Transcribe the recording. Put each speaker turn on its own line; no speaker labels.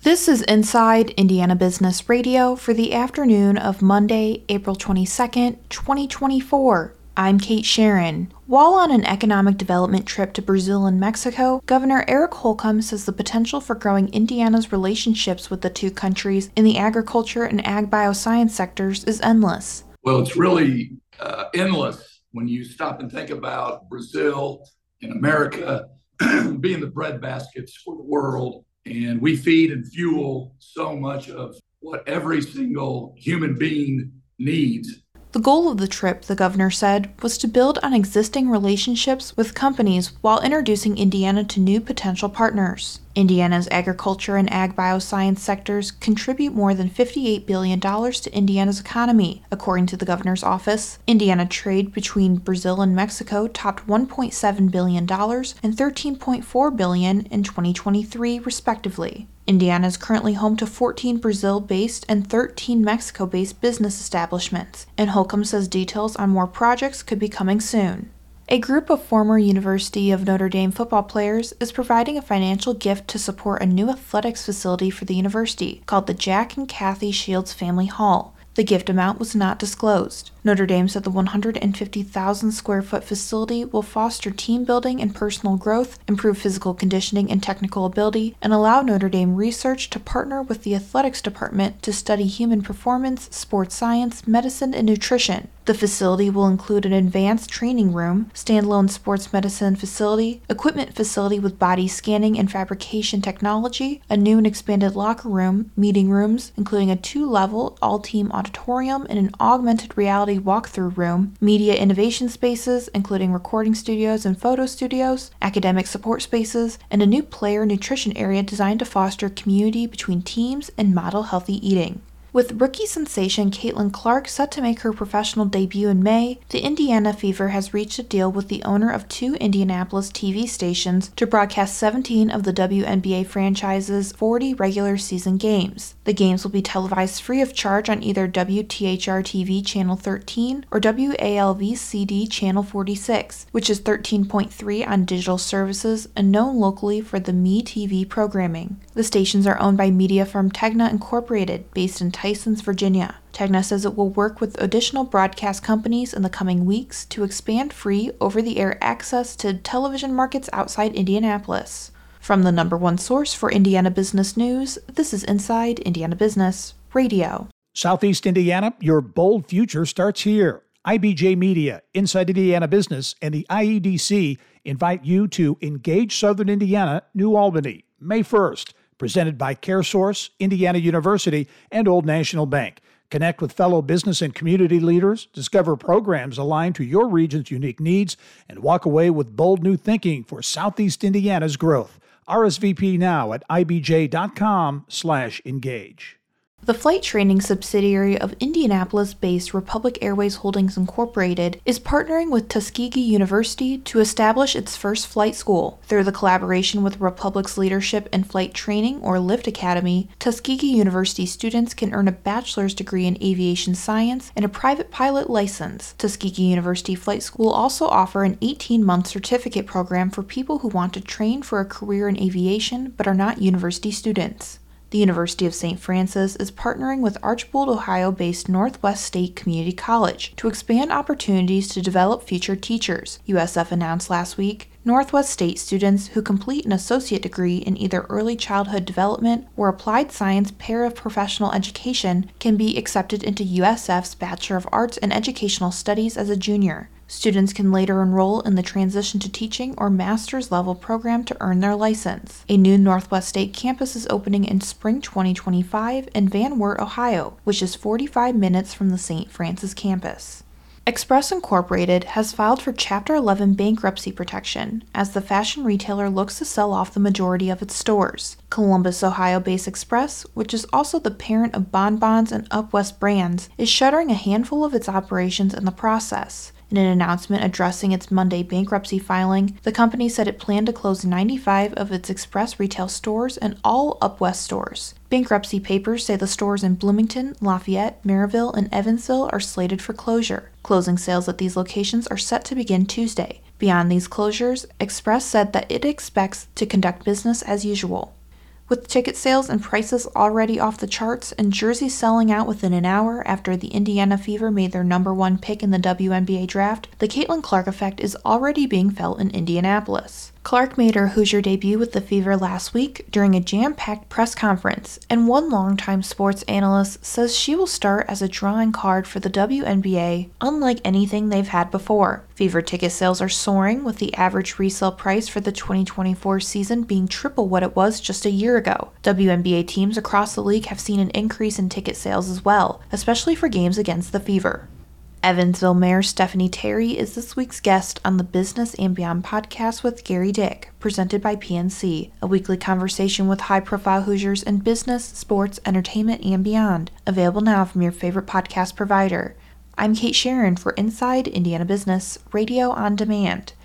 This is Inside Indiana Business Radio for the afternoon of Monday, April 22nd, 2024. I'm Kate Sharon. While on an economic development trip to Brazil and Mexico, Governor Eric Holcomb says the potential for growing Indiana's relationships with the two countries in the agriculture and ag bioscience sectors is endless.
Well, it's really endless when you stop and think about Brazil and America being the breadbaskets for the world. And we feed and fuel so much of what every single human being needs.
The goal of the trip, the governor said, was to build on existing relationships with companies while introducing Indiana to new potential partners. Indiana's agriculture and ag bioscience sectors contribute more than $58 billion to Indiana's economy, according to the governor's office. Indiana trade between Brazil and Mexico topped $1.7 billion and $13.4 billion in 2023, respectively. Indiana is currently home to 14 Brazil-based and 13 Mexico-based business establishments, and Holcomb says details on more projects could be coming soon. A group of former University of Notre Dame football players is providing a financial gift to support a new athletics facility for the university called the Jack and Kathy Shields Family Hall. The gift amount was not disclosed. Notre Dame said the 150,000 square foot facility will foster team building and personal growth, improve physical conditioning and technical ability, and allow Notre Dame research to partner with the athletics department to study human performance, sports science, medicine, and nutrition. The facility will include an advanced training room, standalone sports medicine facility, equipment facility with body scanning and fabrication technology, a new and expanded locker room, meeting rooms, including a 2-level all-team auditorium and an augmented reality walkthrough room, media innovation spaces, including recording studios and photo studios, academic support spaces, and a new player nutrition area designed to foster community between teams and model healthy eating. With rookie sensation Caitlin Clark set to make her professional debut in May, the Indiana Fever has reached a deal with the owner of 2 Indianapolis TV stations to broadcast 17 of the WNBA franchise's 40 regular season games. The games will be televised free of charge on either WTHR-TV Channel 13 or WALV-CD Channel 46, which is 13.3 on digital services and known locally for the MeTV programming. The stations are owned by media firm Tegna Incorporated, based in Tysons, Virginia. Tegna says it will work with additional broadcast companies in the coming weeks to expand free over-the-air access to television markets outside Indianapolis. From the #1 source for Indiana business news, this is Inside Indiana Business Radio.
Southeast Indiana, your bold future starts here. IBJ Media, Inside Indiana Business, and the IEDC invite you to Engage Southern Indiana, New Albany, May 1st. Presented by CareSource, Indiana University, and Old National Bank. Connect with fellow business and community leaders, discover programs aligned to your region's unique needs, and walk away with bold new thinking for Southeast Indiana's growth. RSVP now at ibj.com/engage.
The flight training subsidiary of Indianapolis-based Republic Airways Holdings Incorporated is partnering with Tuskegee University to establish its first flight school. Through the collaboration with Republic's Leadership in Flight Training, or LIFT Academy, Tuskegee University students can earn a bachelor's degree in aviation science and a private pilot license. Tuskegee University Flight School will also offer an 18-month certificate program for people who want to train for a career in aviation but are not university students. The University of St. Francis is partnering with Archbold, Ohio-based Northwest State Community College to expand opportunities to develop future teachers, USF announced last week. Northwest State students who complete an associate degree in either early childhood development or applied science paraprofessional education can be accepted into USF's Bachelor of Arts in Educational Studies as a junior. Students can later enroll in the Transition to Teaching or Master's level program to earn their license. A new Northwest State campus is opening in spring 2025 in Van Wert, Ohio, which is 45 minutes from the St. Francis campus. Express Incorporated has filed for Chapter 11 bankruptcy protection as the fashion retailer looks to sell off the majority of its stores. Columbus, Ohio-based Express, which is also the parent of Bon Bons and Up West brands, is shuttering a handful of its operations in the process. In an announcement addressing its Monday bankruptcy filing, the company said it planned to close 95 of its Express retail stores and all Up West stores. Bankruptcy papers say the stores in Bloomington, Lafayette, Maryville, and Evansville are slated for closure. Closing sales at these locations are set to begin Tuesday. Beyond these closures, Express said that it expects to conduct business as usual. With ticket sales and prices already off the charts and jerseys selling out within an hour after the Indiana Fever made their #1 pick in the WNBA draft, the Caitlin Clark effect is already being felt in Indianapolis. Clark made her Hoosier debut with the Fever last week during a jam-packed press conference, and one longtime sports analyst says she will start as a drawing card for the WNBA unlike anything they've had before. Fever ticket sales are soaring, with the average resale price for the 2024 season being triple what it was just a year ago. WNBA teams across the league have seen an increase in ticket sales as well, especially for games against the Fever. Evansville Mayor Stephanie Terry is this week's guest on the Business and Beyond podcast with Gary Dick, presented by PNC, a weekly conversation with high-profile Hoosiers in business, sports, entertainment, and beyond. Available now from your favorite podcast provider. I'm Kate Sharon for Inside Indiana Business, Radio on Demand.